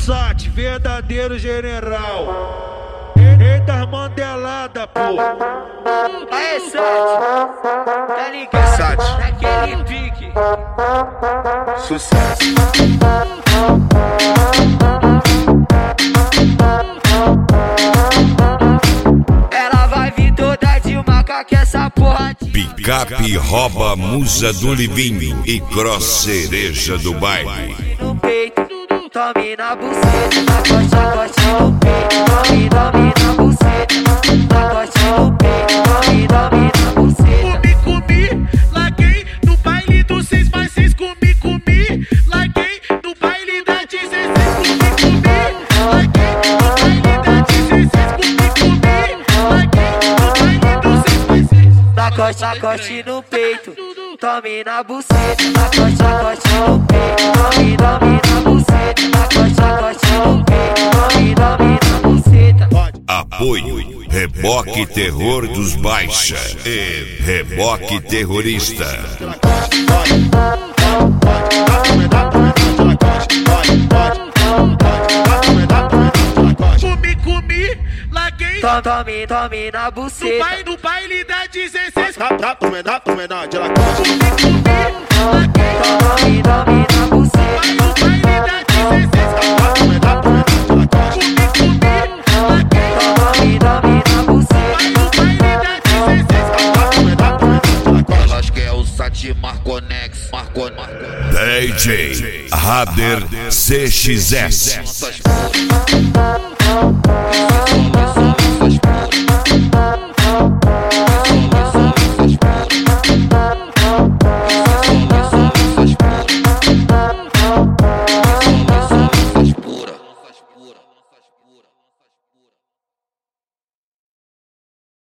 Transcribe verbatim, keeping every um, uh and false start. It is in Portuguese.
Sussat, verdadeiro general. Eita mandelada, pô. Aê, Sat, tá ligado? Sat. Naquele pique. Sucesso. Ela vai vir toda de maca que essa porra de Picape rouba musa do Livinho e cross cereja do baile. no peito, tome na buceta, na coxa, coxa no peito, tome, tome na buceta, na coxa no peito, tome, tome na buceta. Comi, comi, larguei no baile do seis mais seis. Comi, comi, larguei no baile da dezesseis. Comi, comi, larguei no baile da dezesseis. Comi, comi, larguei no baile do seis mais seis. Na coxa, coxa no peito, tome na buceta, na coxa, coxa no peito, tome, tome na buceta, na coxa, coxa no peito, tome, tome na buceta. Apoio Reboque Terror dos Baixa e Reboque Terrorista. Comi, comi, larguei Tome, tome, tome na no buceta. baile, no baile da dezesseis. Dá, dá pro menor, pro menor de lacoste. Comi, comi, larguei Tome, tome na buceta. no baile da dezesseis. Dá pro menor, pro menor de lacoste. Comi, comi, larguei Tome, tome na buceta. no baile da dezesseis. Dá pro menor, pro menor de lacoste. Elas quer o Sat Marconex, Marco, Marco. D J Rader C X S. Essas